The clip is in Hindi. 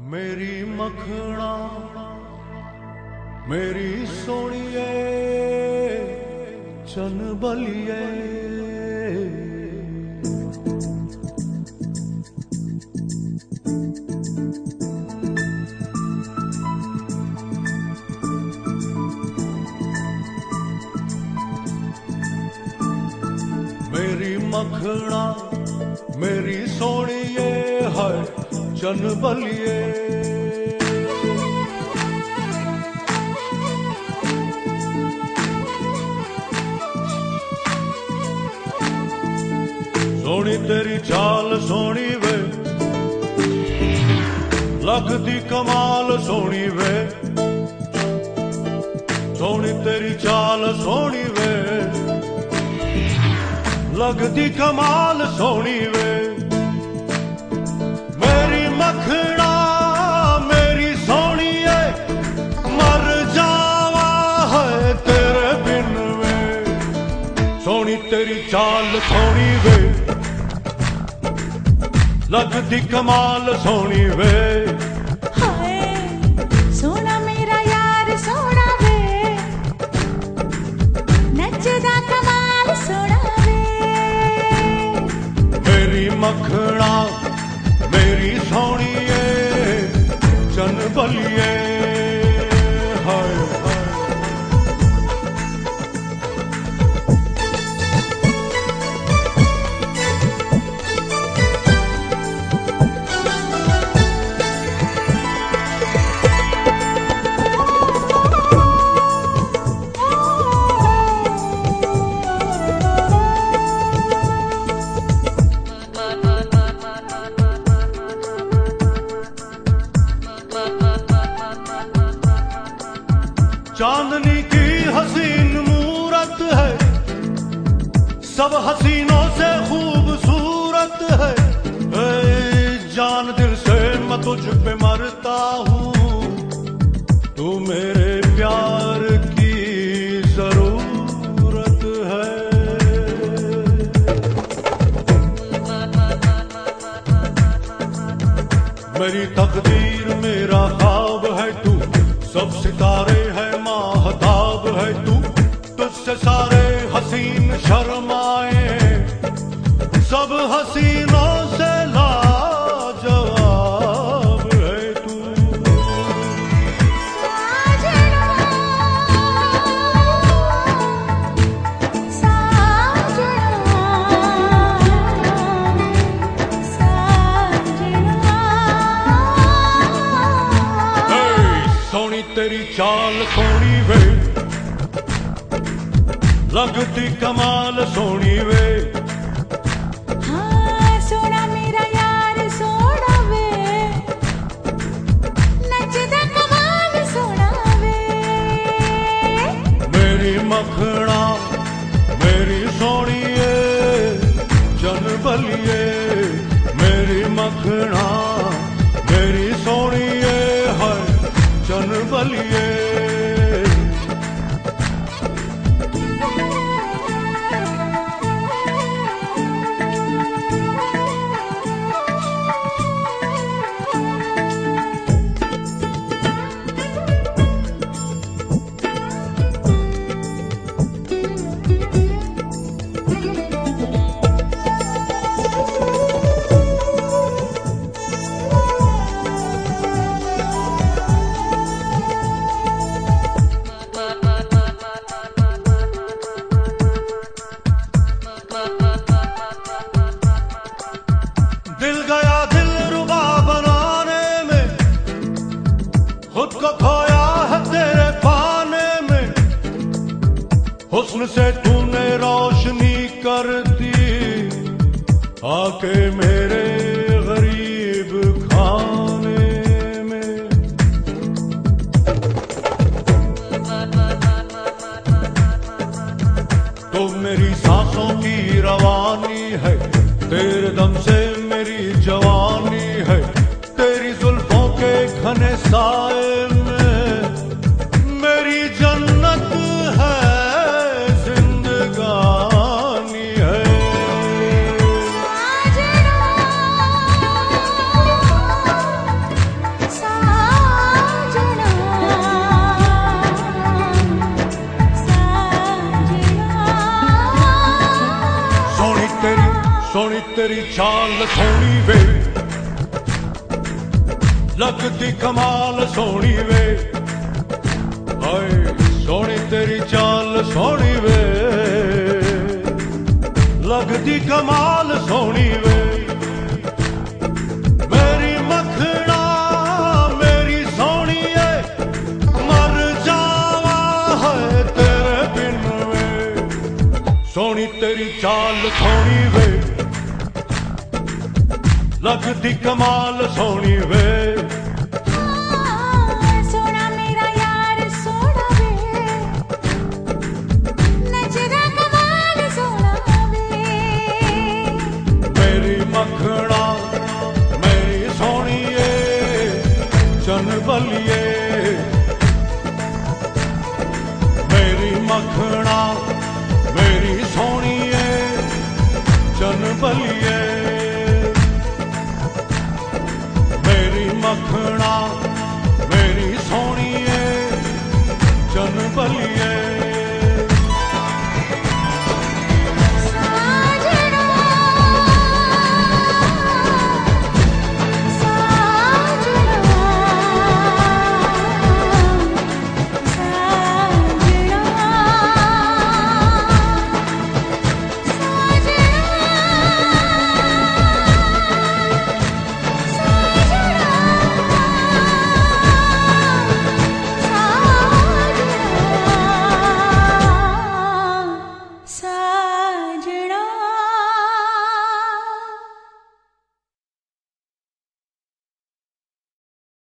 मेरी मखना मेरी सोनिए चन बलिए मेरी मखना मेरी सोनिए है चन बलिए सोनी तेरी चाल सोनी वे लगदी कमाल सोनी वे सोनी तेरी चाल सोनी वे लगदी कमाल सोनी वे मेरी मखना मेरी सोनिए मर जावा है तेरे बिन वे सोनी तेरी चाल सोनी वे लगदी कमाल सोनी वे हाय सोना मेरा यार सोना वे नचदा कमाल सोना वे मेरी मखना मेरी सोनिए चन बलिए हाय चांदनी की हसीन मूरत है सब हसीनों से खूबसूरत है जान दिल से मैं तुझ पे मरता हूँ तू मेरे प्यार की जरूरत है मेरी तकदीर मेरा ख्वाब है तू सब सितारे है माहताब है तू तुझसे सारे हसीन शर्माए सब हसीनों से लाजवाब है तू सोनी तेरी चाल सोनी वे लगती कमाल सोनी वे हाँ सोना मेरा यार सोना वे नचदा कमाल सोना वे मेरी मखना मेरी सोनिए चन बलिए मेरी मखना मेरी सोनिए है चन बलिए तेरी चाल सोनी वे, लगदी कमाल सोनी वे, हाय सोनी तेरी चाल सोनी वे, लगदी कमाल सोनी वे। मेरी मखना मेरी सोनी है, मर जावा है तेरे बिन वे, सोनी तेरी चाल सोनी वे, लगदी कमाल सोनी वे। सोना मेरा यार सोना वे, नजरा कमाल सोना वे। मेरी मखना मेरी सोनिए चनबलिए, मेरी मखना मेरी सोनिए चनबलिए, मेरी मखना मेरी सोनिए चनबलिए।